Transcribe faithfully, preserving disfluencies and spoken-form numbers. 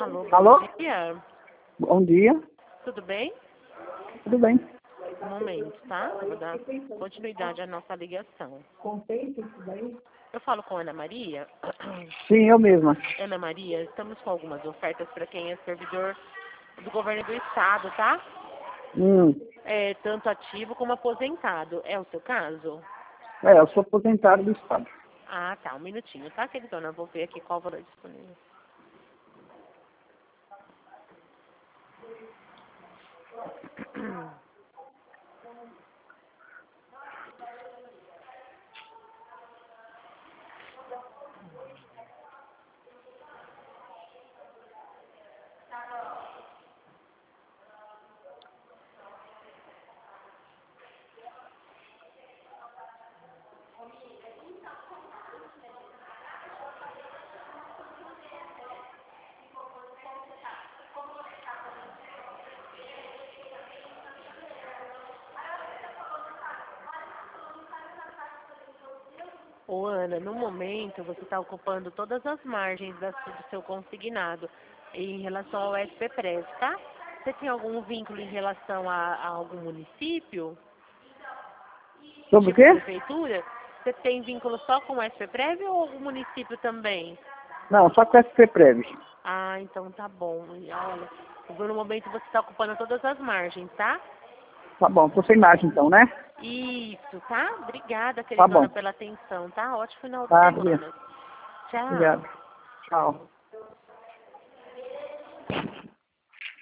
Alô, bom Alô? dia. Bom dia. Tudo bem? Tudo bem? Um momento, tá? Eu vou dar continuidade à nossa ligação. Eu falo com a Ana Maria. Sim, eu mesma. Ana Maria, estamos com algumas ofertas para quem é servidor do governo do estado, tá? Hum. É, tanto ativo como aposentado. É o seu caso? É, eu sou aposentado do Estado. Ah, tá. Um minutinho, tá, queridona? Eu vou ver aqui qual o valor disponível. Ô, Ana, no momento você está ocupando todas as margens da, do seu consignado em relação ao S P Prev, tá? Você tem algum vínculo em relação a, a algum município? Sobre o Tipo quê? prefeitura? Você tem vínculo só com o S P Prev ou algum município também? Não, só com S P Prev. Ah, então tá bom. E olha, no momento você está ocupando todas as margens, tá? Tá bom, tô sem imagem então, né? Isso, tá? Obrigada, Tá queridona, bom. pela atenção, tá? Ótimo final de Tá, semana. Tchau. obrigado. Tchau.